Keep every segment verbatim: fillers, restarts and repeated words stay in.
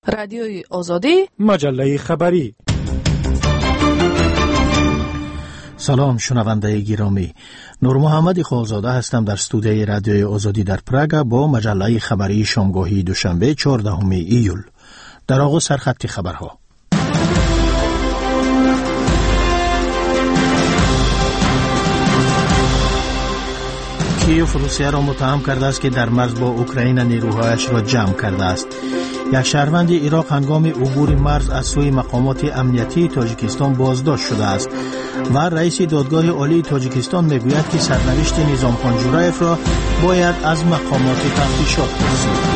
رادیوی آزادی، مجله خبری. سلام شنونده گرامی، نور محمد خالزاده هستم در استودیوی رادیوی آزادی در پراگ با مجله خبری شامگاهی دوشنبه چهاردهم ایول. در آغاز سرخط خبرها. کیف روسیه را متهم کرده است که در مرز با اوکراین نیروهایش را جمع کرده است. یک شهروند عراق هنگام عبور مرز از سوی مقامات امنیتی تاجیکستان بازداشت شده است و رئیس دادگاه عالی تاجیکستان میگوید که سرنوشت نظامخان جورایف را باید از مقامات تفتیشات پرسید.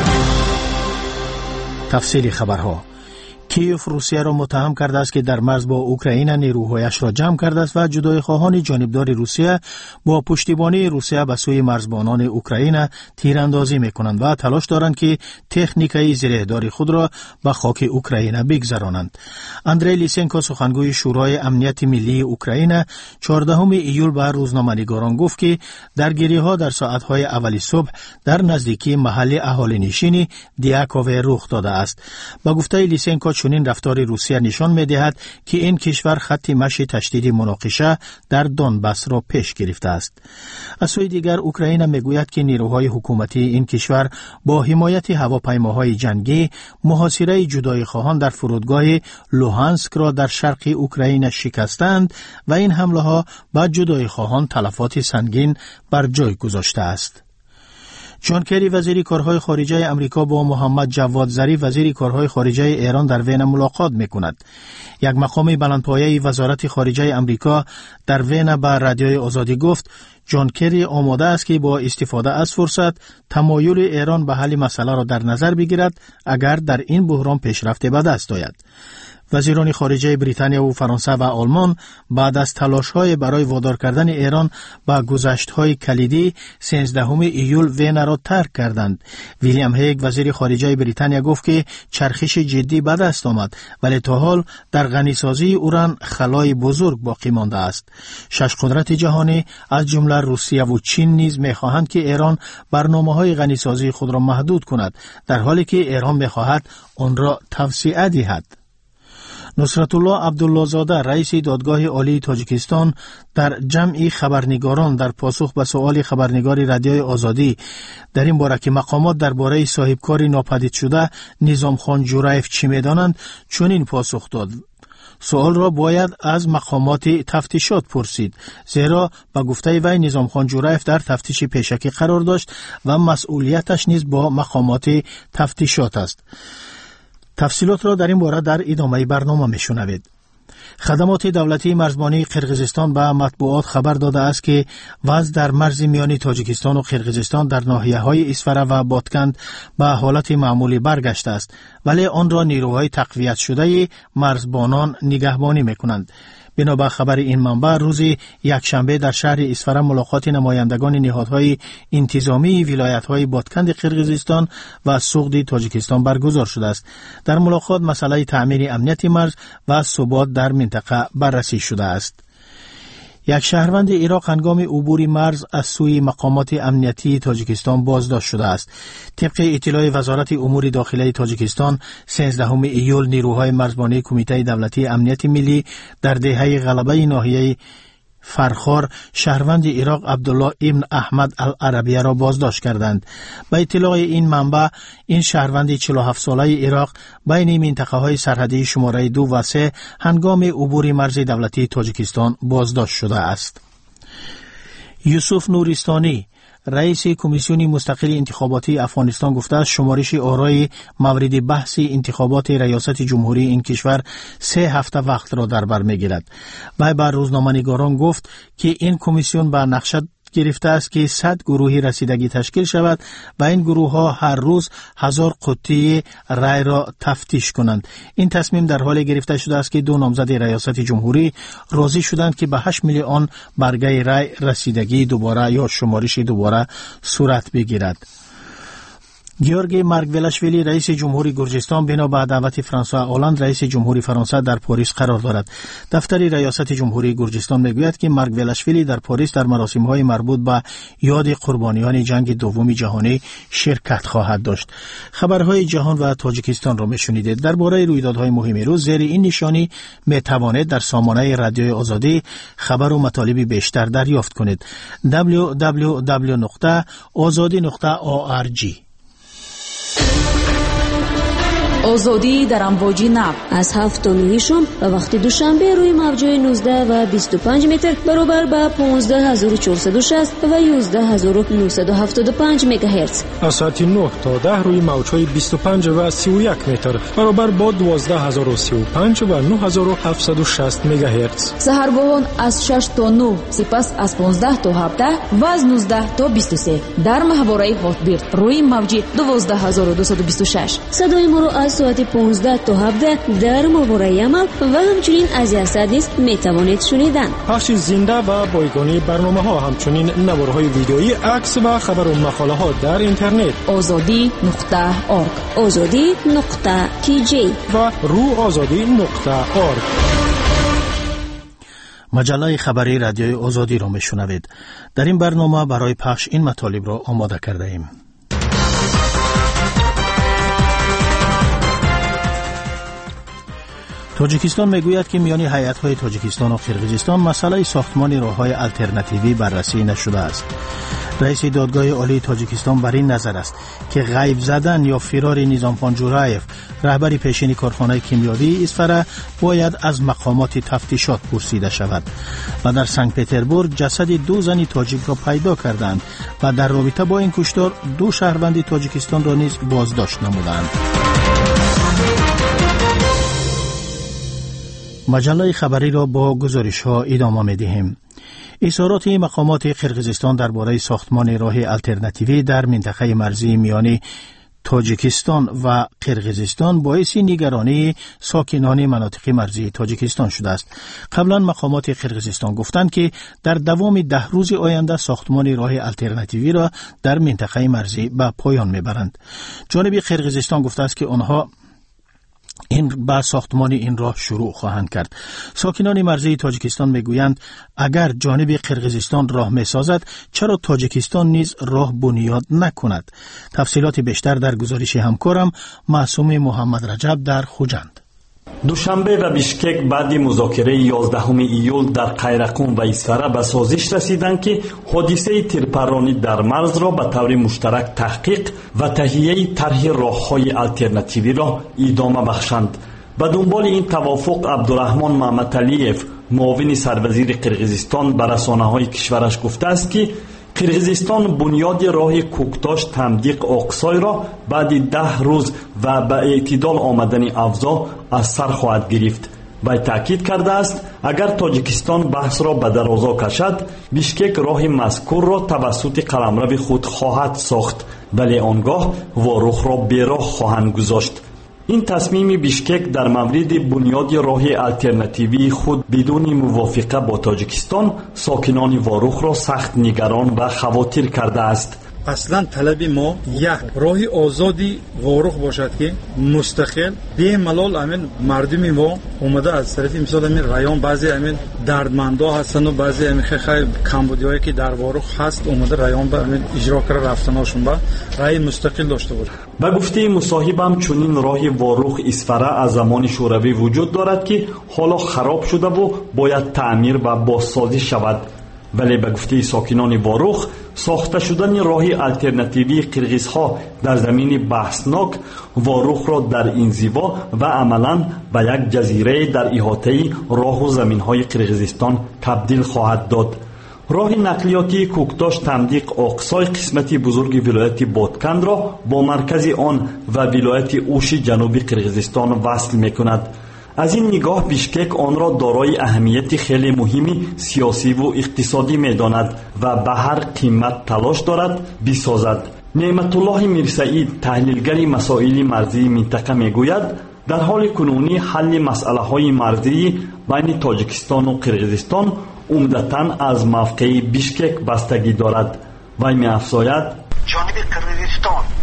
تفصیل خبرها. کیف روسیه را متهم کرده است که در مرز با اوکراین نیروهایش را جمع کرده است و جدای خواهان جانبدار روسیه با پشتیبانی روسیه به سوی مرزبانان اوکراین تیراندازی میکنند و تلاش دارند که تکنیکای زیرهداری خود را به خاک اوکراین بگذرانند. اندری لیسنکو سخنگوی شورای امنیت ملی اوکراین چهاردهم ایول به روزنامه‌نگاران گفت که درگیری‌ها در ساعت‌های اولی صبح در نزدیکی محل اهالی نشین دیاکوو رخ داده است. با گفته لیسنکو چنین رفتار روسیه نشان می‌دهد که این کشور خط مشی تشدید مناقشه در دونباس را پیش گرفته است. از سوی دیگر اوکراین میگوید که نیروهای حکومتی این کشور با حمایت هواپیماهای جنگی محاصره جدای خواهان در فرودگاه لوهانسک را در شرق اوکراین شکستند و این حمله ها به جدای خواهان تلفات سنگین بر جای گذاشته است. جان کری وزیر کارهای خارجه امریکا با محمد جواد ظریف وزیر کارهای خارجه ایران در وین ملاقات میکند. یک مقام بلندپایه وزارت خارجه امریکا در وین به رادیوی آزادی گفت جان کری آماده است که با استفاده از فرصت تمایل ایران به حل مسئله را در نظر بگیرد اگر در این بحران پیشرفت به دست آید. وزیران خارجه بریتانیا و فرانسه و آلمان بعد از تلاش‌های برای وادار کردن ایران به گذشت‌های کلیدی سیزدهم ایول وین را ترک کردند. ویلیام هیگ وزیر خارجه بریتانیا گفت که چرخش جدی به دست آمد ولی تا حال در غنیسازی اوران خلای بزرگ باقی مانده است. شش قدرت جهانی از جمله روسیه و چین نیز می‌خواهند که ایران برنامه‌های غنیسازی خود را محدود کند در حالی که ایران می‌خواهد آن را توسعه دهد. نصرت الله عبدالله زاده رئیس دادگاه عالی تاجیکستان در جمع خبرنگاران در پاسخ به سؤال خبرنگار رادیوی آزادی در این باره که مقامات درباره صاحبکاری ناپدید شده نظامخان جورایف چی می‌دانند چنین پاسخ داد: سؤال را باید از مقامات تفتیشات پرسید، زیرا با گفته وی نظامخان جورایف در تفتیش پیشکی قرار داشت و مسئولیتش نیز با مقامات تفتیشات است. تفصیلات را در این باره در ادامه برنامه میشنوید. خدمات دولتی مرزبانی قرقیزستان به مطبوعات خبر داده است که وضع در مرز میانی تاجیکستان و قرقیزستان در ناحیه‌های اسفره و باتکند به حالت معمولی برگشته است، ولی آن را نیروهای تقویت شده مرزبانان نگهبانی میکنند. بنابر خبر این منبع روز یکشنبه در شهر اسفره ملاقات نمایندگان نهادهای انتظامی ولایت‌های باتکند قرقیزستان و سوغد تاجیکستان برگزار شده است. در ملاقات مسئله تأمین امنیت مرز و ثبات در منطقه بررسی شده است. یک شهروند عراق هنگام عبور مرز از سوی مقامات امنیتی تاجیکستان بازداشت شده است. طبق اطلاع وزارت امور داخلی تاجیکستان سیزدهم ایول نیروهای مرزبانی کمیته دولتی امنیت ملی در دهه غلبه ناحیه فرخار شهروند عراق عبدالله ابن احمد العربیه را بازداشت کردند. به اطلاع این منبع این شهروند چهل و هفت ساله عراق بین منطقه های سرحدی شماره دو و سه هنگام عبور مرز دولتی تاجیکستان بازداشت شده است. یوسف نورستانی رئیس کمیسیون مستقل انتخاباتی افغانستان گفته است شمارش آرای مورد بحث انتخابات ریاست جمهوری این کشور سه هفته وقت را در بر میگیرد. و بر روزنامه‌نگاران گفت که این کمیسیون به نقشه گرفته است که صد گروهی رسیدگی تشکیل شود و این گروه ها هر روز هزار قطعه رای را تفتیش کنند. این تصمیم در حال گرفته شده است که دو نامزد ریاست جمهوری راضی شدند که به هشت میلیون برگه رای رسیدگی دوباره یا شمارش دوباره صورت بگیرد. گیورگی مارگولاشویلی رئیس جمهوری گرجستان بنا به دعوت فرانسوا هولند رئیس جمهوری فرانسه در پاریس قرار دارد. دفتر ریاست جمهوری گرجستان میگوید که مارگولاشویلی در پاریس در مراسم‌های مربوط به یاد قربانیان جنگ دوم جهانی شرکت خواهد داشت. خبرهای جهان و تاجیکستان را میشنیدید. درباره رویدادهای مهم روز زیر این نشانی میتوانید در سامانه رادیوی آزادی خبر و مطالب بیشتر دریافت کنید. دبلیو دبلیو دبلیو نقطه آزادی نقطه او آر جی. آزادی در امواج نو از هفت تا نه شام و وقت دوشنبه روی موج‌های نوزده و بیست و پنج متر برابر با پانزده هزار و چهارصد و شصت و یازده هزار و نهصد و هفتاد و پنج مگاهرتز. از ساعت نه تا ده روی موج‌های بیست و پنج و سی و یک متر برابر با دوازده هزار و سی و پنج و نه هزار و هفتصد و شصت مگاهرتز. سحرگاهان از شش تا نه، سپس از پانزده تا هفده و از نوزده تا بیست و سه در ماهواره هاتبیرد روی موج دوازده هزار و دویست و بیست و شش. صدای ما را از ساعت پانزده تا هفده در ماهواره عمل و همچنین از یاسدیس میتوانید شنیدن. پخش زنده و بایگانی برنامه ها، همچنین نوارهای ویدیویی، عکس و خبر و مقاله ها در اینترنت آزادی نقطه اورگ، آزادی نقطه کی جی و رو آزادی نقطه اورگ. مجله خبری رادیوی آزادی را میشنوید. در این برنامه برای پخش این مطالب را آماده کرده ایم. تاجیکستان میگوید که میان هیئت‌های تاجیکستان و قرقیزستان مسئله ساختمان راه‌های الترناتیوی بررسی نشده است. رئیس دادگاه عالی تاجیکستان بر این نظر است که غیب زدن یا فرار نیزامخان جورایف، رهبر پیشین کارخانه کیمیاوی اسفره، باید از مقامات تفتیشات پرسیده شود. و در سنت پترزبورگ جسد دو زن تاجیک را پیدا کردند و در رابطه با این کشتار دو شهروند تاجیکستان را نیز بازداشت نمودند. مجله خبری را با گزارش ها ادامه می دهیم. اظهارات مقامات قرقیزستان درباره ساختمان راه الترناتیوی در منطقه مرزی میان تاجیکستان و قرقیزستان باعث نگرانی ساکنان مناطق مرزی تاجیکستان شده است. قبلا مقامات قرقیزستان گفتند که در دوام ده روز آینده ساختمان راه الترناتیوی را در منطقه مرزی به پایان میبرند. جانب قرقیزستان گفته است که آنها این با ساختمان این راه شروع خواهند کرد. ساکنان مرزی تاجیکستان میگویند اگر جانب قرقیزستان راه میسازد چرا تاجیکستان نیز راه بنیاد نکند؟ تفصیلات بیشتر در گزارش همکارم معصوم محمد رجب در خوجند. دوشنبه و بیشکک بعد مذاکره یازدهم ایول در قیرقون و اسفره به سازش رسیدند که حادثه تیرپرانی در مرز را به طور مشترک تحقیق و تهیه طرح راه‌های الترناتیوی را ادامه بخشند. به دنبال این توافق عبدالرحمن محمدعلیف، معاون سروزیر قرقیزستان، به رسانه‌های کشورش گفته است که قرقیزستان بنیاد راه کوکتاش تمدیق آقسای را بعد ده روز و به اعتدال آمدن افزا از سر خواهد گرفت. و تأکید کرده است اگر تاجیکستان بحث را به درازا کشد، بیشکک راه مذکور را توسط قلمرو خود خواهد ساخت، ولی آنگاه واروخ را بیراه خواهند گذاشت. این تصمیم بیشکک در مورد بنیاد راه الترناتیوی خود بدون موافقه با تاجیکستان ساکنان واروخ را سخت نگران و خواطر کرده است. اصلا طلب ما یک راه آزادی واروخ باشد که مستقل به ملال امین مردم ما اومده از طرف مثال امین رایان بعضی امین دردمندا هستن و بعضی امین خیلی کمبودیایی که در واروخ هست اومده رایان به امین اجرا کرده رفتناشون با رای مستقل داشته باشه. به گفته مصاحبم چنین راه واروخ اسفره از زمان شوروی وجود دارد که حالا خراب شده و باید تعمیر و بازسازی شود. ولی به گفته ساکنان واروخ ساخته شدن راه الترناتیوی قرقیزها در زمین بحثناک واروخ را در انزوا و عملاً به یک جزیره در احاطه راه و زمینهای قرقیزستان تبدیل خواهد داد. راه نقلیاتی کوکتاش تمدیق آقسای قسمتی بزرگ ولایت بادکند را با مرکز آن و ولایت اوش جنوبی قرقیزستان وصل می‌کند. از این نگاه بیشکک آن را دارای اهمیت خیلی مهمی سیاسی و اقتصادی می‌داند و به هر قیمت تلاش دارد بسازد. نعمت الله میرسعید، تحلیلگر مسائل مرزی منطقه میگوید در حال کنونی حل مسئله‌های مرزی بین تاجیکستان و قرقیزستان عمدتاً از موقع بیشکک بستگی دارد. وی می‌افزاید جانب قرقیزستان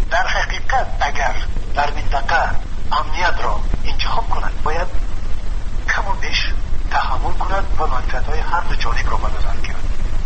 در حقیقت اگر در منطقه امنیت را انتخاب کند باید کم و بیش تحمل کند و منفعت‌های هر دو جانب را به نظر گیرد،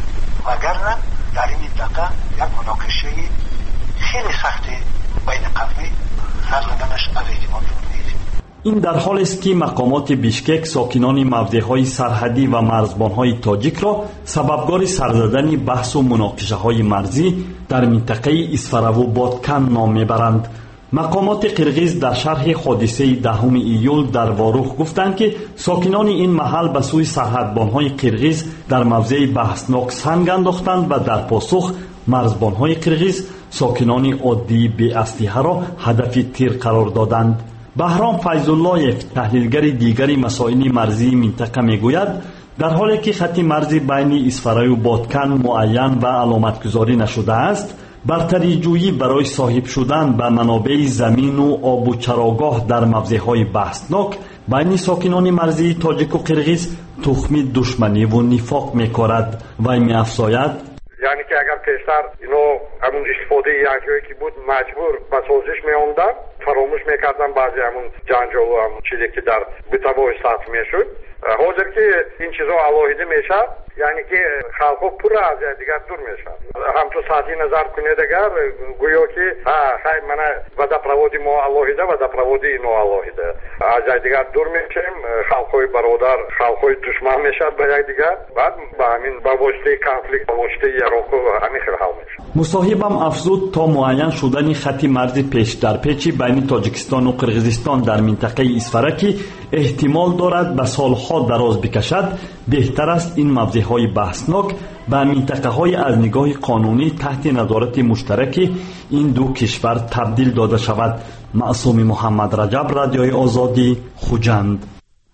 وگرنه در این منطقه یک مناقشه خیلی سخت بین قومی سر زدنش از احتمال نیست. این در حال است که مقامات بیشکک ساکنان موضع‌های سرحدی و مرزبان‌های تاجیک را سببگار سرزدن بحث و مناقشه‌های مرزی در منطقه اسفره و بادکن نام می‌برند. مقامات قرغیز در شرح حادثه دهم ایول در واروخ گفتند که ساکنان این محل به سوی سرحدبان‌های قرغیز در موضع بحثناک سنگ انداختند و در پاسخ مرزبان‌های قرغیز ساکنان عادی بی اسلحه را هدف تیر قرار دادند. بهرام فیض‌الله‌یف تحلیلگر دیگری مسائل مرزی منطقه میگوید در حالی که خط مرزی بین اسفره و بادکن معین و علامتگذاری نشده است، برتری جویی برای صاحب شدن به منابع زمین و آب و چراگاه در موضع‌های بحثناک بین ساکنان مرزی تاجیک و قرغیز تخم دشمنی و نفاق می‌کارد و می‌افزاید یعنی که اگر پیشتر اینو همون استفاده یکجایی که بود مجبور به سازش می‌آمدن، فراموش می‌کردن بعضی همون جنجال و همون چیزی که در بتوای سطح می‌شد. حاضر که این چیزا علاهیده میشه، یعنی که خلقو پر از دیگر دور میشن. همچو سطحی نظر کنید اگر گویا که خیلی منه و در پروادی ما علاهیده و در پروادی اینو علاهیده از دیگر دور میشیم، خلقوی برادر خلقوی دشمن میشد به یک دیگر، بعد با همین با واسطه کنفلیکت با واسطه یراکو همین خیلی حل میشه. مصاحبم افزود تا معین شدن خط مرزی پیش در پیچی بین تاجیکستان و قرغیزستان در منطقه اسفره که احتمال دارد به سالها دراز بکشد، بهتر است این موضع‌های بحثناک به منطقه‌های از نگاه قانونی تحت نظارت مشترک این دو کشور تبدیل داده شود. معصوم محمد رجب، رادیوی آزادی، خوجند.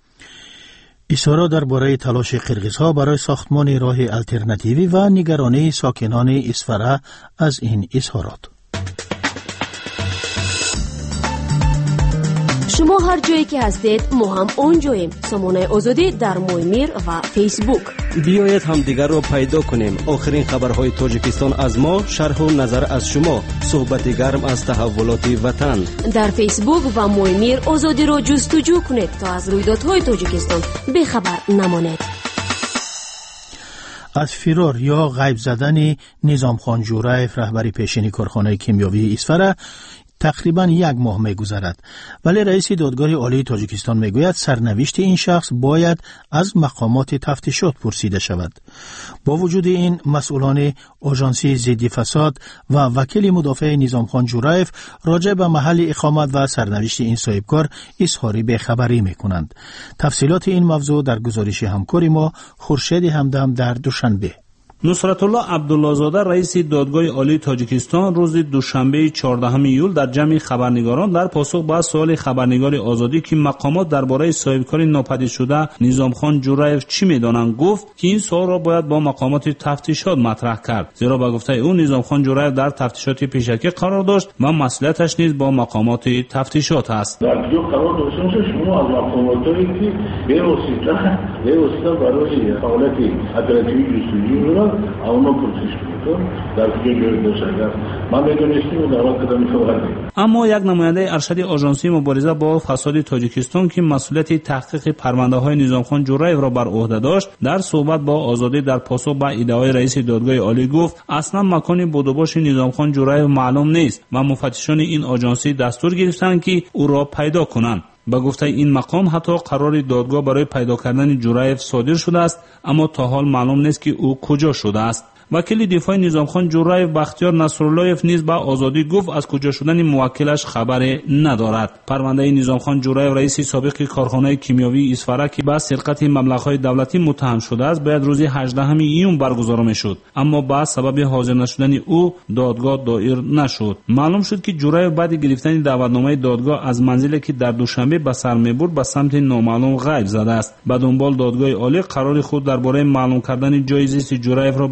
اظهارات درباره تلاش قرغیزها برای ساختمان راه الترناتیوی و نگرانی ساکنان اسفره از این اظهارات. شما هر جایی که هستید ما هم اونجاییم. سامانه آزادی در مویمیر و فیسبوک. بیایید هم دیگر رو پیدا کنیم. آخرین خبرهای تاجیکستان از ما، شرح و نظر از شما، صحبت گرم از تحولات وطن. در فیسبوک و مویمیر آزادی رو جستجو کنید تا از رویدادهای تاجیکستان بیخبر نمانید. از فرار یا غیب زدن نظام خان جورایف رهبر پیشین کارخانه کیمیاوی اسفره تقریباً یک ماه می‌گذرد، ولی رئیس دادگاه عالی تاجیکستان میگوید سرنوشت این شخص باید از مقامات تفتیشات پرسیده شود. با وجود این، مسئولان آژانسی ضد فساد و وکیل مدافع نظام خان جورایف راجع به محل اقامت و سرنوشت این صاحبکار اظهار بی‌خبری می‌کنند. تفصیلات این موضوع در گزارش همکار ما خورشید همدم در دوشنبه. نصرت الله عبدالله زاده رئیس دادگاه عالی تاجیکستان روز دوشنبه چهاردهم ایول در جمع خبرنگاران در پاسخ به سوال خبرنگار آزادی که مقامات درباره صاحبکاری ناپدید شده نظام خان جورایف چی میدانند گفت که این سوال را باید با مقامات تفتیشات مطرح کرد، زیرا به گفته او نظام خان جورایف در تفتیشات پیشکی قرار داشت و مسئولیتش نیز با مقامات تفتیشات است. در جو قرار داشته شما از مقاماتی که به واسطه به واسطه برای حالت ادارتی جستجو اونا پرسش کنید در کجا جای باشه. من میدونستیم و دعوت کردم خبر. اما یک نماینده ارشد آژانسی مبارزه با فساد تاجیکستان که مسئولیت تحقیق پرونده‌های نظام خان جورایف را بر عهده داشت در صحبت با آزادی در پاسخ به ادعای رئیس دادگاه عالی گفت اصلا مکان بودوباش نظام خان جورایف معلوم نیست و مفتشان این آژانسی دستور گرفتند که او را پیدا کنند. با گفته این مقام حتی قرار دادگاه برای پیدا کردن جورایف صادر شده است، اما تا حال معلوم نیست که او کجا شده است. وکیل دفاع نظام خان جورایف بختیار نصراللهیف نیز به آزادی گفت از کجا شدن موکلش خبر ندارد. پرونده نظام خان جورایف رئیس سابق کارخانه کیمیاوی اسفره که به سرقت مبلغ‌های دولتی متهم شده است باید روز هجدهم ایون برگزار می‌شد، اما به سبب حاضر نشدن او دادگاه دایر نشد. معلوم شد که جورایف بعد گرفتن دعوتنامه دادگاه از منزلی که در دوشنبه به سر می‌برد به سمت نامعلوم غیب زده است. به دنبال دادگاه عالی قرار خود درباره معلوم کردن جای زیست جورایف را به وزارت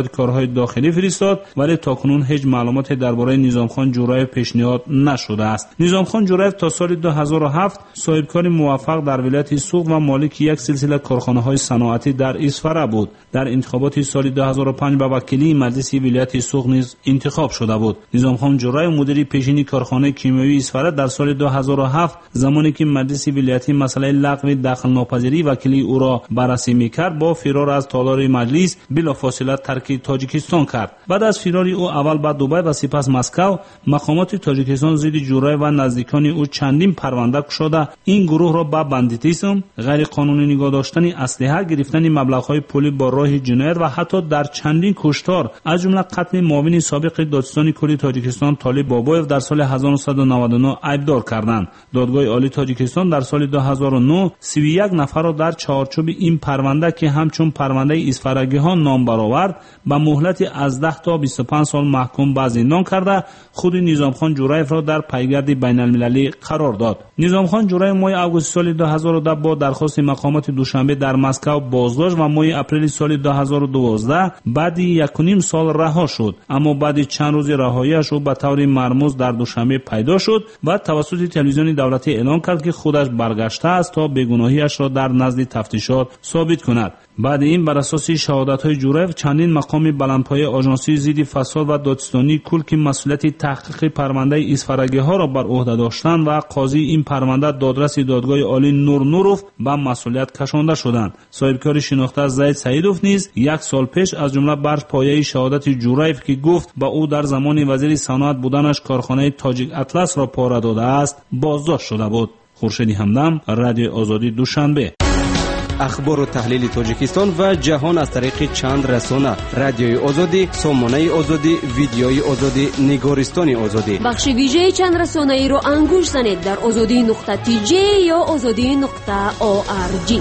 کارهای داخلی فرستاد، ولی تاکنون هیچ معلوماتی درباره نظامخان جورایف پیشنهاد نشده است. نظامخان جورایف تا سال دو هزار و هفت صاحبکار موفق در ولایت سوق و مالک یک سلسله کارخانه‌های صنعتی در اسفره بود. در انتخابات سال دو هزار و پنج به وکیلی مجلس ولایت سوق نیز انتخاب شده بود. نظامخان جورایف مدیر پیشین کارخانه کیمیایی اسفره در سال دو هزار و هفت زمانی که مجلس ولایتی مسئله لغو دخل ناپذیری وکیلی او را بررسی می‌کرد، با فرار از تالار مجلس بلافاصله ترک تاجیکستان کرد. بعد از فرار او اول به دبی و سپس مسکو، مقامات تاجیکستان ضد جورایف و نزدیکان او چندین پرونده گشوده این گروه را به بندیتیسم، غیر قانونی نگاه داشتن اسلحه، گرفتن مبلغ‌های پولی با راه جنایت و حتی در چندین کشتار از جمله قتل معاون سابق دادستان کلی تاجیکستان طالب بابایف در سال هزار و نهصد و نود و نه عیبدار کردند. دادگاه عالی تاجیکستان در سال دو هزار و نه سی و یک نفر را در چارچوب این پرونده که همچون پرونده اسفرگی‌ها نام برآورد به مهلت از ده تا بیست و پنج سال محکوم به زندان کرده، خود نظامخان جورایف را در پیگرد بین المللی قرار داد. نظامخان جورایف ماه آگوست سال دو هزار و ده با درخواست مقامات دوشنبه در مسکو بازداشت و ماه اپریل سال دو هزار و دوازده بعد یک و نیم سال رها شد، اما بعد چند روز رهایی‌اش او به طور مرموز در دوشنبه پیدا شد و توسط تلویزیون دولتی اعلام کرد که خودش برگشته است تا بیگناهی‌اش را در نزد تفتیشات ثابت کند. بعد این بر اساس شهادت‌های جورایف چندین مقام بلندپایه آژانسی ضد فساد و دادستانی کل که مسئولیت تحقیق پرونده اسفرگی‌ها را بر عهده داشتند و قاضی این پرونده دادرس دادگاه عالی نور نوروف به مسئولیت کشانده شدند. صاحبکار شناخته زید سعیدوف نیز یک سال پیش از جمله بر پایه شهادت جورایف که گفت با او در زمان وزیر صنعت بودنش کارخانه تاجیک اطلس را پاره داده است، بازداشت شده بود. خورشید همدم، رادیو آزادی، دوشنبه. اخبار و تحلیل تاجیکستان و جهان از طریق چند رسانه: رادیوی آزادی، سامانه آزادی، ویدیوی آزادی، نگارستان آزادی. بخش ویژه چند رسانه ای رو انگوش زنید در آزادی نقطه تی جی یا آزادی نقطه او آر جی.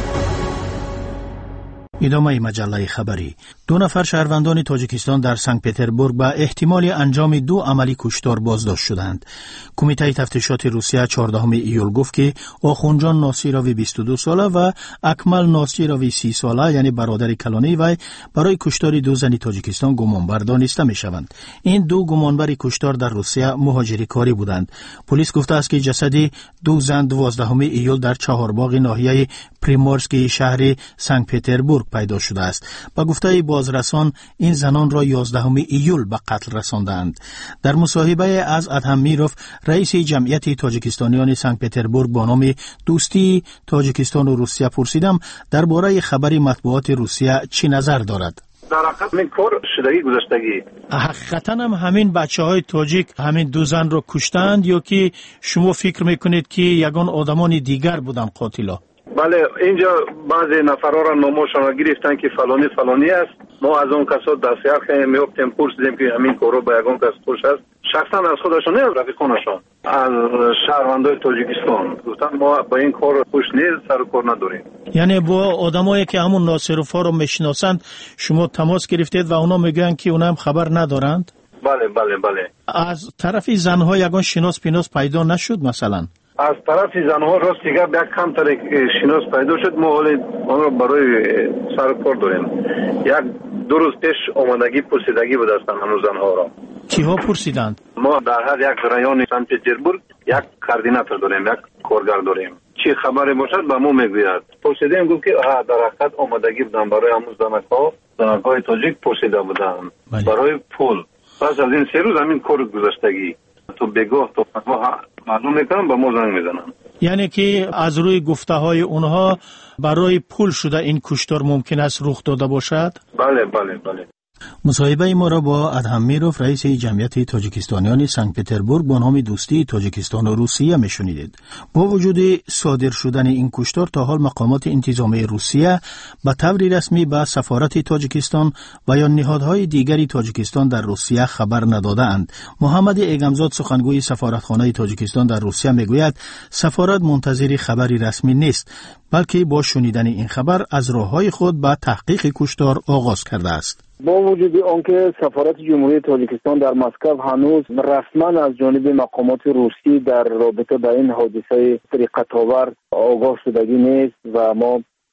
ادامه مجله خبری. دو نفر شهروندان تاجیکستان در سنت پترزبورگ به احتمال انجام دو عملی کشتار بازداشت شدند. کمیته تفتیشات روسیه چهاردهم ایول گفت که آخونجان ناصیروی بیست و دو ساله و اکمل ناصیروی سی ساله یعنی برادر کلانی وی برای کشتار دو زن تاجیکستان گمانبر دانسته می شوند. این دو گمانبر کشتار در روسیه مهاجری کاری بودند. پلیس گفته است که جسد دو زن دوازدهم ایول در چهارباغ ناحیه پریمورسکی شهر سنت پترزبورگ پیدا شده است. با گفته بازرسان این زنان را یازدهم ایول به قتل رساندند. در مصاحبه از ادهم میروف رئیس جمعیت تاجیکستانیان سنت پترزبورگ با نام دوستی تاجیکستان و روسیه پرسیدم درباره خبر مطبوعات روسیه چی نظر دارد. در حقیقت این کار شدگی گذشتگی حقیقتا هم همین بچه های تاجیک همین دو زن را کشتند یا که شما فکر میکنید که یگان آدمان دیگر بودن قاتلا؟ بله، اینجا بعضی نفرها را نامشان را گرفتن که فلانی فلانی است. ما از اون کسا دستیار کردیم، می‌گفتیم پرسیدیم که همین کارو با یگان کس خوش است. شخصا از خودشان نه، رفیقانشان از شهروندای تاجیکستان گفتن ما با این کار خوش نیست، سر و کار نداریم. یعنی با آدمایی که همون ناصرفا رو میشناسند شما تماس گرفتید و اونا میگن که اونا هم خبر ندارند؟ بله بله بله. از طرف زنها یگان شناس پیناس پیدا نشد مثلا؟ از طرف زنها راست دیگه یک کم تر شناس پیدا شد. ما حالی آن را برای سر کار داریم. یک دو روز پیش آمدگی پرسیدگی بود هستن هنوز زنها را. کیها پرسیدند؟ ما در هر یک رایون سنت پترزبورگ یک کاردیناتور داریم، یک کارگر داریم. چی خبری باشد به ما میگوید. پرسیدیم گفت که در حقیقت آمدگی بودن برای همون زنک‌ها، زنک‌های تاجیک پرسیده بودن برای پول. پس از این سه روز همین کار گذشتگی تو بگاه تو معلوم میکنم با ما زنگ میزنن. یعنی که از روی گفته های اونها برای پول شده این کشتار ممکن است رخ داده باشد؟ بله بله بله. مصاحبه ما را با ادهم میروف رئیس جمعیت تاجیکستانیان سنت پترزبورگ با نام دوستی تاجیکستان و روسیه میشنیدید. با وجود صادر شدن این کشتار تا حال مقامات انتظامی روسیه به طور رسمی به سفارت تاجیکستان و یا نهادهای دیگری تاجیکستان در روسیه خبر ندادند. محمد ایگمزاد سخنگوی سفارتخانه تاجیکستان در روسیه میگوید سفارت منتظر خبری رسمی نیست، بلکه با شنیدن این خبر از راههای خود به تحقیق کشتار آغاز کرده است. با وجود آنکه سفارت جمهوری تاجیکستان در مسکو هنوز رسما از جانب مقامات روسی در رابطه با این حادثه دقت‌آور آگاه شدگی نیست و ما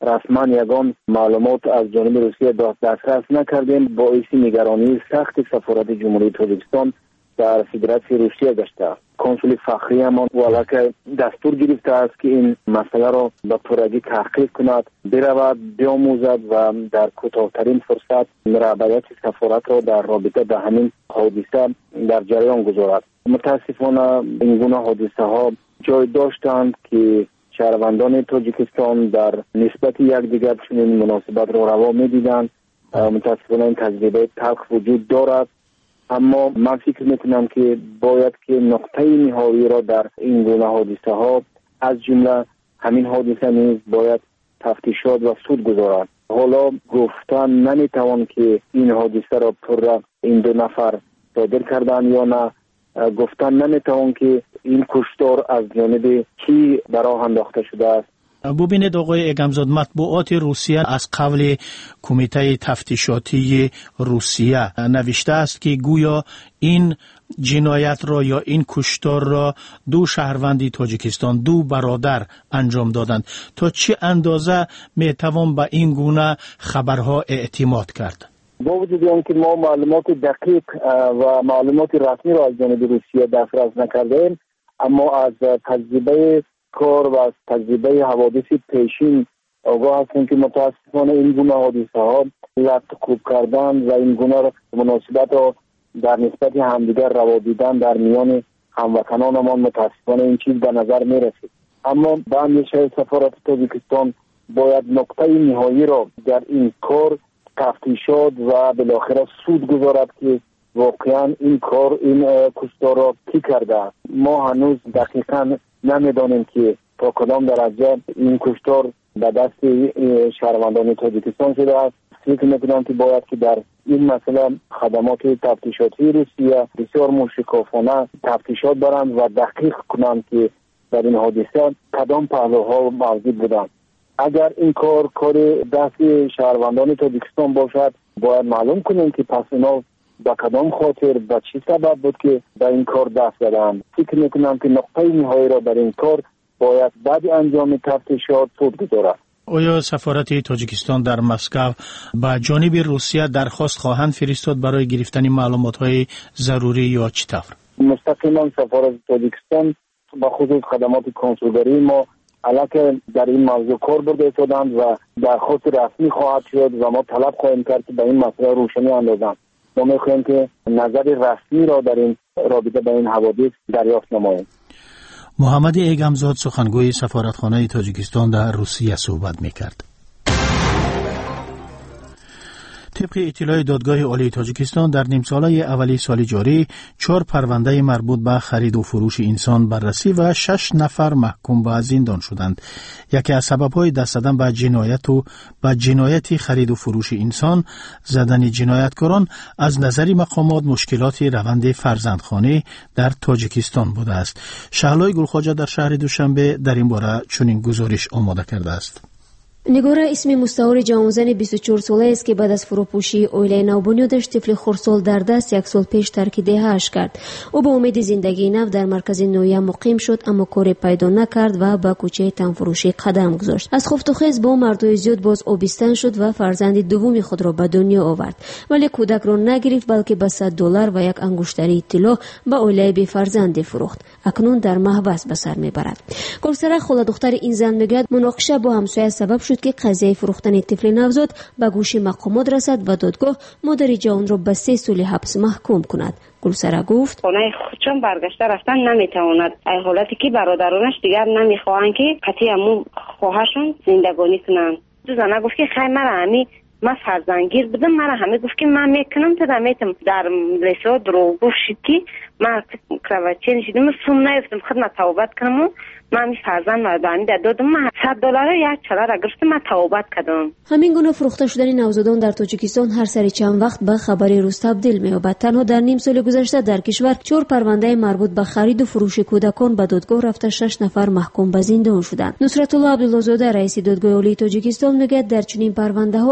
رسما یگان معلومات از جانب روسیه دسترس نکردیم. باعث نگرانی سخت سفارت جمهوری تاجیکستان در فدراسیون روسیه گشته. کنسول فخری امان ولکه دستور گرفته است که این مسئله را به پورگی تحقیق کند، برود بیاموزد و در کوتاه‌ترین فرصت رهبریت سفارت را در رابطه به همین حادثه در جریان گذارد. متاسفانه این گونه حادثه ها جای داشتند که شهروندان تاجیکستان در نسبت یکدیگر چنین مناسبت را روا می‌دیدند. متاسفانه این تجربه تلخ وجود دارد، اما من فکر میکنم که باید که نقطه نهایی را در این گونه حادثه ها از جمله همین حادثه نیز باید تفتیشات و سود گذارد. حالا گفتن نمیتوان که این حادثه را پر این دو نفر صادر کردن یا نه، گفتن نمیتوان که این کشتار از جانب کی براه انداخته شده است. ببینید آقای اگمزاد، مطبوعات روسیه از قبل کمیته تفتیشاتی روسیه نوشته است که گویا این جنایت را یا این کشتار را دو شهروندی تاجیکستان، دو برادر انجام دادند. تا چه اندازه میتوان به این گونه خبرها اعتماد کرد؟ با وجود آنکه ما معلومات دقیق و معلومات رسمی را از جانب روسیه دسترس نکردیم، اما از تجربه کار و از تجربه حوادث پیشین آگاه هستیم که متاسفانه این گونه حادثه ها ربط خوب کردن و این گونه مناسبت را در نسبت همدیگر روا دیدن در میان هموطنانمان متاسفانه این چیز به نظر می رسید. اما به اندیشه سفارت تاجیکستان باید نقطه نهایی را در این کار تفتیشات و بالاخره سود گذارد که واقعا این کار این کشتار را کی کرده. ما هنوز دقیقاً نمیدانیم که تا کدام درجه این کشتار به دست شهروندان تاجیکستان شده است. فکر میکنم که باید که در این مسئله خدمات تفتیشاتی روسیه بسیار مشکافانه تفتیشات برند و دقیق کنند که در این حادثه کدام پهلوها موجود بودند. اگر این کار کار دست شهروندان تاجیکستان باشد، باید معلوم کنیم که پس اینا با کدام خاطر به چی سبب بود که به این کار دست دادند. فکر میکنم که نقطه نهایی را در این کار باید بعد انجام تفتیشات سود گذارد. آیا سفارت تاجیکستان در مسکو با جانب روسیه درخواست خواهند فرستاد برای گرفتن معلومات‌های ضروری یا چه طور؟ مستقیما سفارت تاجیکستان با خصوص خدمات کنسولگری ما علاقه در این موضوع کار برده شدند و درخواست رسمی خواهد شد و ما طلب خواهیم کرد که به این مسئله روشنی اندازند. ما می‌خواهیم که نظر رسمی را در این رابطه با این حوادث دریافت نماییم. محمد ایگمزاد سخنگوی سفارتخانه تاجیکستان در روسیه صحبت می‌کرد. طبق اطلاع دادگاه عالی تاجیکستان در نیم ساله اولی سال جاری چهار پرونده مربوط به خرید و فروش انسان بررسی و شش نفر محکوم به زندان شدند. یکی از سبب‌های دست زدن به جنایت و به جنایت خرید و فروش انسان زدن جنایتکاران از نظر مقامات مشکلات روند فرزندخوانی در تاجیکستان بوده است. شهلای گلخواجه در شهر دوشنبه در این باره چنین گزارش آماده کرده است. نگاره اسم مستعار جوانزن بیست و چهار ساله است که بعد از فروپوشی اویله نوبنیادش طفل خردسال در دست یک سال پیش ترک دهه‌اش کرد. او با امید زندگی نو در مرکز نویه مقیم شد، اما کاری پیدا نکرد و به کوچه تنفروشی قدم گذاشت. از خفت و خیز با مردای زیاد باز آبستن شد و فرزند دومی خود را به دنیا آورد، ولی کودک را نگرفت بلکه به صد دلار و یک انگشتری طلا به اویله بی فرزند فروخت. اکنون در محبس به سر میبرد. گلسره خاله دختر این زن میگوید مناقشه با همسایه سبب شد که قضیه فروختن طفل نوزاد به گوش مقامات رسد و دادگاه مادر جوان را به سه سال حبس محکوم کند. گلسره گفت خانه خودشان برگشته رفتن نمیتواند، ای حالتی که برادرانش دیگر نمیخواهند که قطعی همون خواهرشون زندگانی کنند. دو زنه گفت که خیلی مرا همی من فرزندگیر بودم، مرا همه گفت که من میکنم تا دمیتم در لیسا درو گفت که من کروچه نشیدم سوم نیفتم خود من توبت کنم و من می فرزند مردانی در دادم، من صد دلار یک چلار را گرفتم، من توبت کردم. همین گونه فروخته شدن نوزادان در تاجیکستان هر سری چند وقت به خبری روز تبدیل می‌یابد. تنها در نیم سال گذشته در کشور چهار پرونده مربوط به خرید و فروش کودکان به دادگاه رفته، شش نفر محکوم به زندان شدند. نصرت الله عبدالله زاده رئیس دادگاه عالی تاجیکستان میگوید در چنین پرونده‌ها اساساً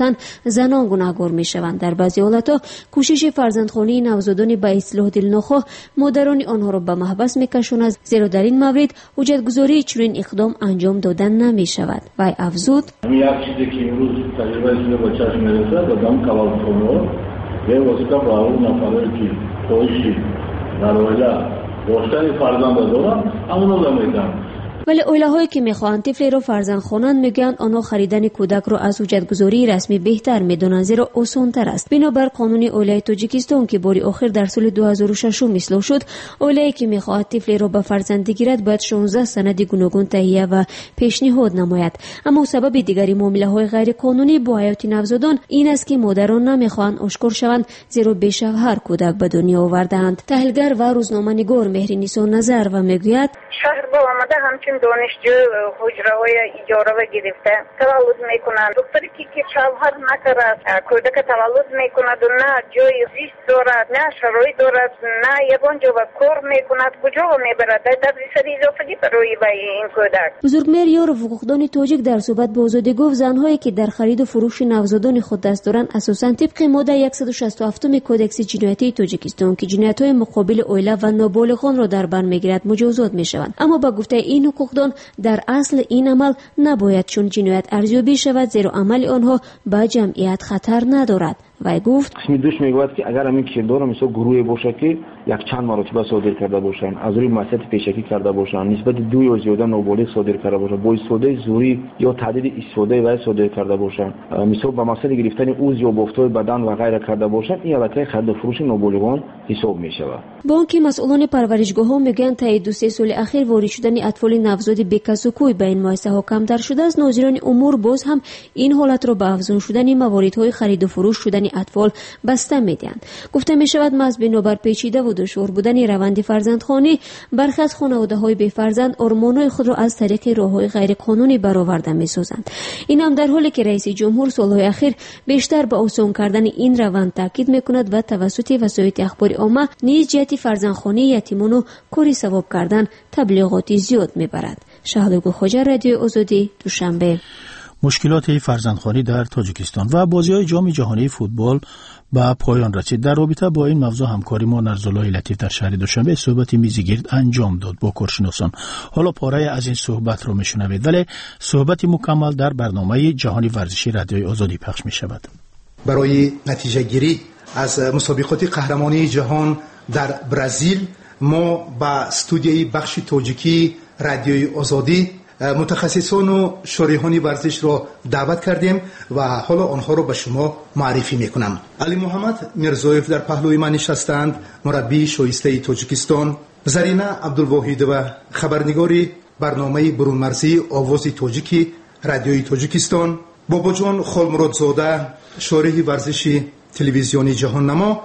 نهفتن زنان گناهکار میشوند. در بعضی حالتها کوشش فرزندخوانی نوزادان به اصلاح دلنخواه مادران آنها را به محبس میکشاند، زیرا در این مورد حجتگذاری چنین اقدام انجام دادن نمیشود. و افزود یک چیزی که امروز تجربه شده با چشم میرسد آدم کلانخواه یه واسطه با اون نفره که خواهشی در اویله داشتن فرزند دارن همونو دمیدن. ولی اویله‌هایی که میخواهند طفلی را فرزند خوانند میگویند آنها خریدن کودک را از حجتگذاری رسمی بهتر میدانند، زیرا آسان‌تر است. بنابر قانون اویله تاجیکستان که باری آخر در سال دو هزار و شش اصلاح شد، اویله‌ای که میخواهد طفلی را به فرزند گیرد باید شانزده سند گوناگون تهیه و پیشنهاد نماید. اما سبب دیگری معامله‌های غیر قانونی با حیات نوزادان این است که مادران نمیخواهند آشکار شوند، زیرا بیشتر کودک به دنیا آورده‌اند. تحلیلگر و روزنامه‌نگار مهرنیسا نظر و میگوید شهر با آمده همچین دانشجو حجره‌های اجاره و گرفته تولد میکنند. دختری که که شوهر نکرد کودک تولد میکند و نه جای زیست دارد، نه شرایط دارد، نه یگان جا و کار میکند، کجا میبرد؟ در تدریسات اضافگی برای به این کودک. بزرگمهر یار حقوقدان تاجیک در صحبت با آزادی گفت زنهایی که در خرید و فروش نوزادان خود دست دارند اساساً طبق ماده صد و شصت و هفت کودکس جنایتی تاجیکستان که جنایت‌های مقابل اویله و نابالغان را در بر میگیرد مجازات میشوند. اما با گفته این حقوقدان در اصل این عمل نباید چون جنایت ارزیابی شود، زیرا عمل آنها به جمعیت خطر ندارد. و گفت اسمی دوش میگوید که اگر همین کردار مثل گروهی باشه که یک چند مرتبه صادر کرده باشند، از روی معصیت پیشکی کرده باشند، نسبت دو یا زیاده نابالغ صادر کرده باشند، با استفاده زوری یا تعدید استفاده و صادر کرده باشند، مثلا با مقصد گرفتن عضو یا بافت‌های بدن و غیره کرده باشند، این البته خرید و فروش نابالغان حساب میشود. بانک مسئولان پرورشگاه‌ها میگن تا دو سه سال اخیر وارد شدن اطفال نوزاد بی‌کس و کوی به این مؤسسه‌ها کمتر شده است. ناظران امور باز هم این حالت را به افزون شدن مواردهای خرید و فروش شدن اطفال بسته میدهند. گفته می شود محض بنابر پیچیده و دشوار بودن روند فرزندخوانی برخی از خانواده‌های بی فرزند آرمان‌های خود را از طریق راه‌های غیر قانونی برآورده می‌سازند. این هم در حالی که رئیس جمهور سال‌های اخیر بیشتر به آسان کردن این روند تاکید می‌کند و توسط وسایل اخباری عامه نیز جهت فرزندخوانی یتیمان و کاری ثواب کردن تبلیغاتی زیاد می‌برد. شهلوگو خوجا، رادیو آزادی، دوشنبه. مشکلات فرزندخوانی در تاجیکستان و بازی‌های جام جهانی فوتبال به پایان رسید. در رابطه با این موضوع همکاری ما نرزالای لطیف در شهر دوشنبه صحبت میزگرد انجام داد با کارشناسان. حالا پاره از این صحبت رو میشنوید، ولی صحبت مکمل در برنامه جهانی ورزشی رادیوی آزادی پخش میشود. برای نتیجه گیری از مسابقات قهرمانی جهان در برزیل ما با استودیوی بخش تاجیکی رادیوی آزادی متخصصان و شارحان ورزش را دعوت کردیم و حالا آنها را به شما معرفی میکنم. علی محمد میرزایف در پهلوی من نشستند، مربی شایسته تاجیکستان. زرینه عبدالواحد و خبرنگاری برنامه برون مرزی آواز تاجیکی رادیوی تاجیکستان. بابا جان خالمرادزاده شارح ورزشی تلویزیونی جهان نما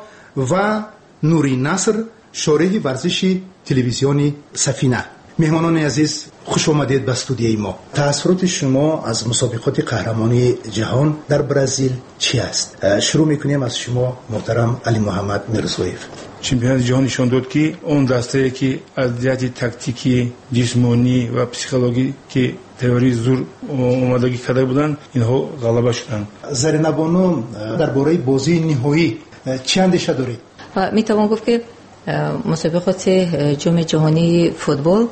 و نوری نصر شارح ورزشی تلویزیونی سفینه. مهمانان عزیز خوش آمدید به استودیوی ما. تأثیرات شما از مسابقات قهرمانی جهان در برزیل چی است؟ شروع میکنیم از شما محترم علی محمد میرزایف. چمپیونات جهان نشان داد که اون دسته که از جهت تاکتیکی، جسمانی و پسیکولوژی که تئوری زور اومدگی کرده بودن اینها غلبه شدند. زرینه بانو درباره بازی نهایی چی اندیشه دارید؟ میتوان گفت که مسابقات جام جهانی فوتبال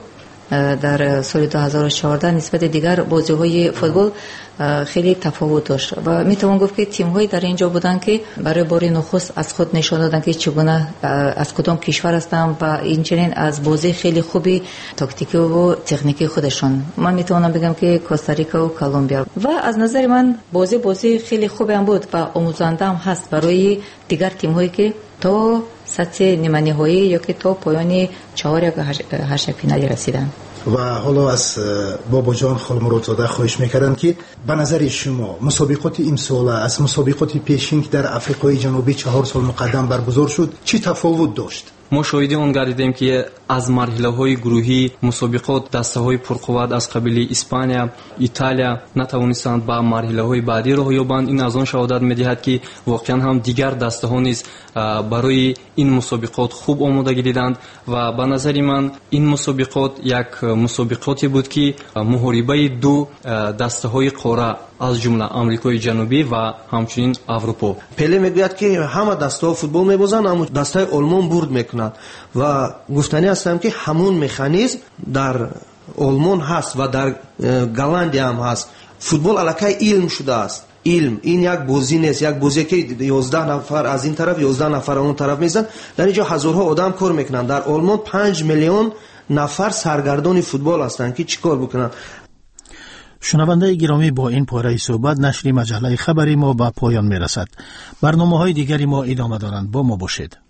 در سال دو هزار و چهارده نسبت دیگر بازی‌های فوتبال خیلی تفاوت داشت و میتوان گفت که تیم‌های در اینجا بودن که برای بار نخست از خود نشان دادن که چگونه از کدام کشور هستند و اینچنین از بازی خیلی خوبی تاکتیکی و تکنیکی خودشون. من میتونم بگم که کوستاریکا و کلمبیا و از نظر من بازی بازی خیلی خوبی هم بود و آموزنده هم هست برای دیگر تیم‌هایی که تا سطح نیمه نهایی یا که تا پایان چهار یا هشت فینالی رسیدن. و حالا از بابا جان خالمرادزاده خواهش میکردم که به نظر شما مسابقات امسال از مسابقات پیشین که در آفریقای جنوبی چهار سال مقدم برگزار شد چی تفاوت داشت؟ ما شاهد اون گردیدیم که از مرحله‌های گروهی مسابقات دسته‌های پرقوت از قبیل اسپانیا، ایتالیا نتوانستند با مرحله‌های بعدی راه یابند. این از آن شهادت می‌دهد که واقعا هم دیگر دسته‌ها نیز برای این مسابقات خوب آمادگی دیدند و به نظر من این مسابقات یک مسابقاتی بود که محاربه دو دسته‌های قاره аз ҷумла амрикои ҷанубӣ ва ҳамчунин аврупо. пеле мегӯяд ки ҳама дастаҳо футбол мебозанд, аммо дастаи олмон бурд мекунад ва гуфтанӣ ҳастам ки ҳамун механизм дар олмон ҳаст ва дар голландия ҳам ҳаст. футбол аллакай илм шудааст. илм ин як бозӣ нест, як бозие ки ёздаҳ нафар аз ин тараф ёздаҳ нафар он тараф мезан. дар ин ҷо ҳазорҳо одам кор мекунанд. дар олмон панҷ миллион нафар саргардони футбол ҳастанд ки чӣ кор бикунанд. шунавандаи гиромӣ, бо ин пораи суҳбат нашри маҷаллаи хабари мо ба поён мерасад. барномаҳои дигари мо идома доранд. бо мо бошед.